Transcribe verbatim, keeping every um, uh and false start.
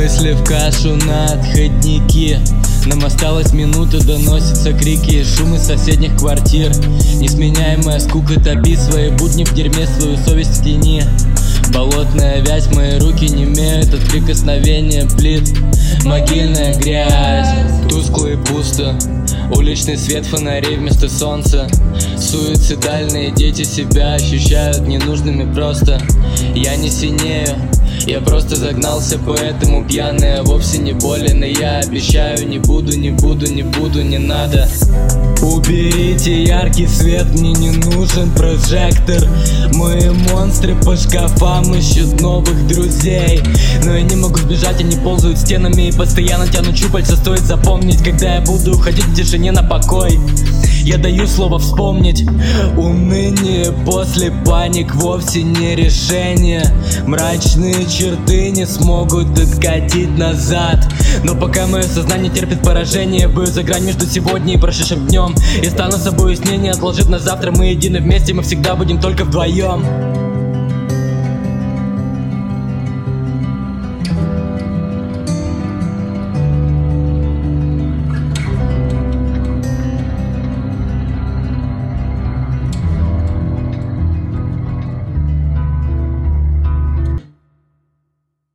Мысли в кашу на отходники. Нам осталась минута, доносятся крики и шум из соседних квартир. Несменяемая скука, топи свои будни в дерьме, свою совесть в тени. Болотная вязь, мои руки немеют от прикосновения плит. Могильная грязь, тускло и пусто. Уличный свет фонарей вместо солнца. Суицидальные дети себя ощущают ненужными просто. Я не синею, я просто загнался, поэтому пьяный, а вовсе не болен. И я обещаю, не буду, не буду, не буду, не надо. Уберите яркий свет, мне не нужен прожектор. Мои монстры по шкафам ищут новых друзей. Но я не могу сбежать, они ползают стенами и постоянно тянут щупальца. Стоит запомнить, когда я буду уходить в тишине на покой. Я даю слово вспомнить. Уныние после паник вовсе не решение. Мрачные черты не смогут откатить назад. Но пока мое сознание терпит поражение, бою за грань между сегодня и прошедшим днем. Я стану собой сне, не отложив на завтра. Мы едины вместе, мы всегда будем только вдвоем.